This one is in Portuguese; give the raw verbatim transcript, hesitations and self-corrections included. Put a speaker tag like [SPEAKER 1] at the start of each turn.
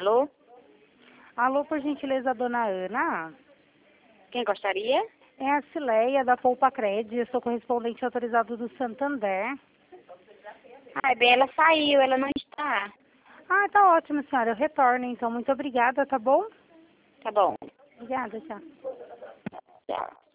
[SPEAKER 1] Alô?
[SPEAKER 2] Alô, por gentileza, dona Ana?
[SPEAKER 1] Quem gostaria?
[SPEAKER 2] É a Cileia, da Poupa Cred. Eu sou correspondente autorizado do Santander.
[SPEAKER 1] Ah, bem, ela saiu, ela não está.
[SPEAKER 2] Ah, tá ótimo, senhora. Eu retorno, então. Muito obrigada, tá bom?
[SPEAKER 1] Tá bom.
[SPEAKER 2] Obrigada, tchau.
[SPEAKER 1] Tchau.